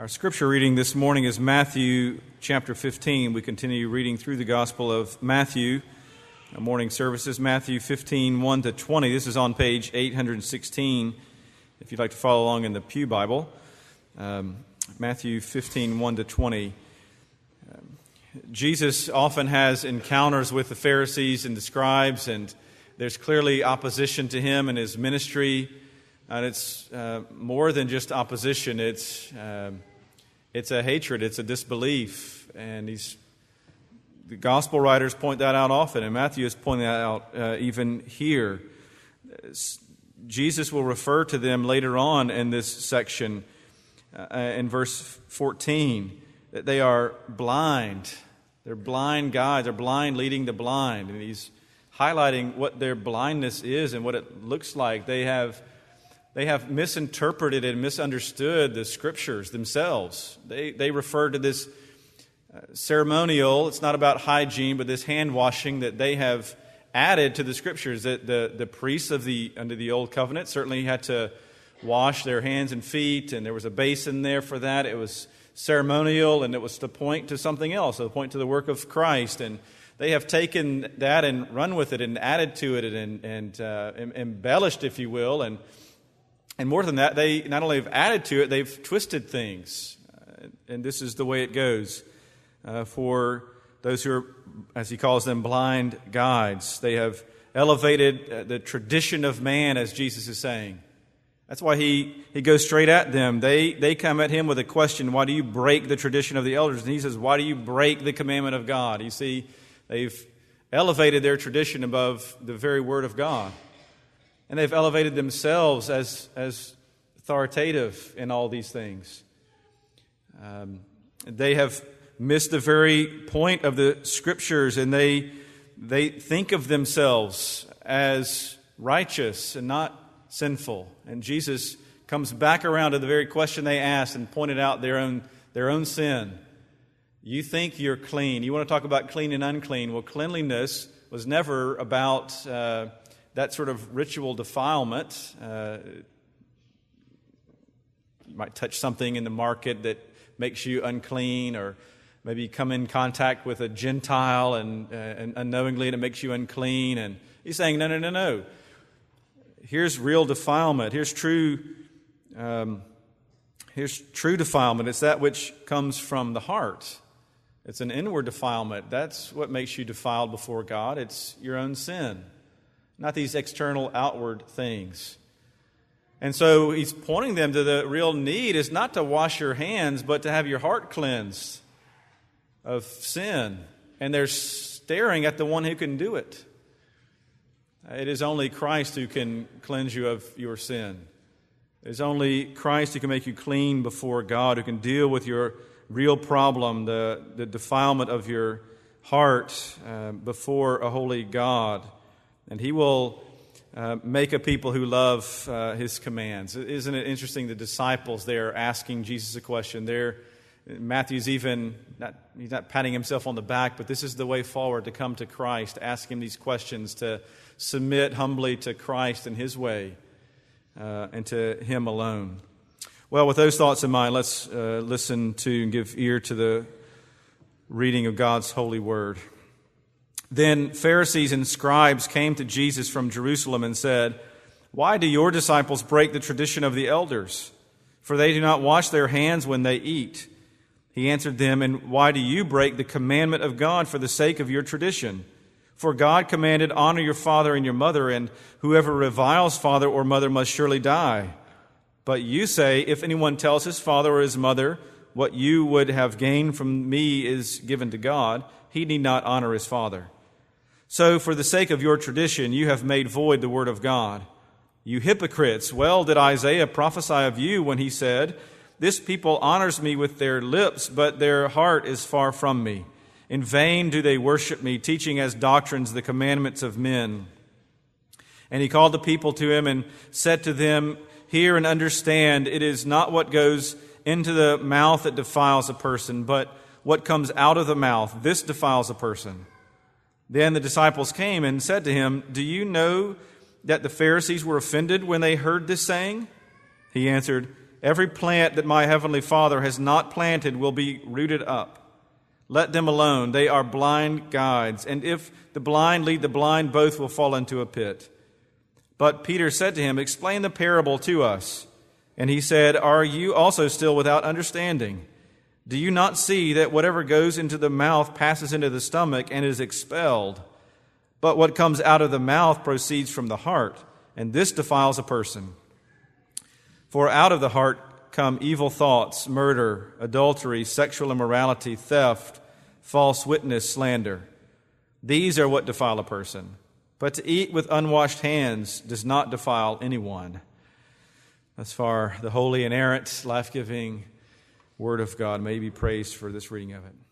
Our scripture reading this morning is Matthew chapter 15. We continue reading through the Gospel of Matthew. Our morning services, Matthew 15, 1 to 20. This is on page 816, if you'd like to follow along in the Pew Bible. Matthew 15, 1 to 20. Jesus often has encounters with the Pharisees and the scribes, and there's clearly opposition to him and his ministry. And it's more than just opposition. It's a hatred. It's a disbelief. And the gospel writers point that out often, and Matthew is pointing that out even here. Jesus will refer to them later on in this section, in verse 14, that they are blind. They're blind guides. They're blind leading the blind. And he's highlighting what their blindness is and what it looks like. They have misinterpreted and misunderstood the Scriptures themselves. They refer to this ceremonial, it's not about hygiene, but this hand washing that they have added to the Scriptures. That the priests under the Old Covenant certainly had to wash their hands and feet, and there was a basin there for that. It was ceremonial, and it was to point to something else, to point to the work of Christ. And they have taken that and run with it and added to it and embellished, if you will, and more than that, they not only have added to it, they've twisted things. And this is the way it goes for those who are, as he calls them, blind guides. They have elevated the tradition of man, as Jesus is saying. That's why he goes straight at them. They come at him with a question, why do you break the tradition of the elders? And he says, why do you break the commandment of God? You see, they've elevated their tradition above the very word of God. And they've elevated themselves as authoritative in all these things. They have missed the very point of the Scriptures, and they think of themselves as righteous and not sinful. And Jesus comes back around to the very question they asked and pointed out their own sin. You think you're clean. You want to talk about clean and unclean. Well, cleanliness was never about that sort of ritual defilement. You might touch something in the market that makes you unclean, or maybe come in contact with a Gentile and unknowingly and it makes you unclean. And he's saying, no. Here's real defilement. Here's true defilement. It's that which comes from the heart. It's an inward defilement. That's what makes you defiled before God. It's your own sin, not these external, outward things. And so he's pointing them to the real need is not to wash your hands, but to have your heart cleansed of sin. And they're staring at the one who can do it. It is only Christ who can cleanse you of your sin. It is only Christ who can make you clean before God, who can deal with your real problem, the defilement of your heart before a holy God. And he will make a people who love his commands. Isn't it interesting? The disciples there asking Jesus a question. Matthew's he's not patting himself on the back, but this is the way forward, to come to Christ, ask him these questions, to submit humbly to Christ and his way, and to him alone. Well, with those thoughts in mind, let's listen to and give ear to the reading of God's holy word. Then Pharisees and scribes came to Jesus from Jerusalem and said, "Why do your disciples break the tradition of the elders? For they do not wash their hands when they eat." He answered them, "And why do you break the commandment of God for the sake of your tradition? For God commanded, 'Honor your father and your mother,' and whoever reviles father or mother must surely die. But you say, if anyone tells his father or his mother, 'What you would have gained from me is given to God,' he need not honor his father. So for the sake of your tradition, you have made void the word of God. You hypocrites, well did Isaiah prophesy of you when he said, 'This people honors me with their lips, but their heart is far from me. In vain do they worship me, teaching as doctrines the commandments of men.' And he called the people to him and said to them, 'Hear and understand, it is not what goes into the mouth that defiles a person, but what comes out of the mouth, this defiles a person.' Then the disciples came and said to him, 'Do you know that the Pharisees were offended when they heard this saying?' He answered, Every plant that my heavenly Father has not planted will be rooted up. Let them alone. They are blind guides. And if the blind lead the blind, both will fall into a pit. But Peter said to him, explain the parable to us. And he said, are you also still without understanding? Do you not see that whatever goes into the mouth passes into the stomach and is expelled? But what comes out of the mouth proceeds from the heart, and this defiles a person. For out of the heart come evil thoughts, murder, adultery, sexual immorality, theft, false witness, slander. These are what defile a person. But to eat with unwashed hands does not defile anyone. As far the holy, inerrant, life-giving Word of God, may be praised for this reading of it.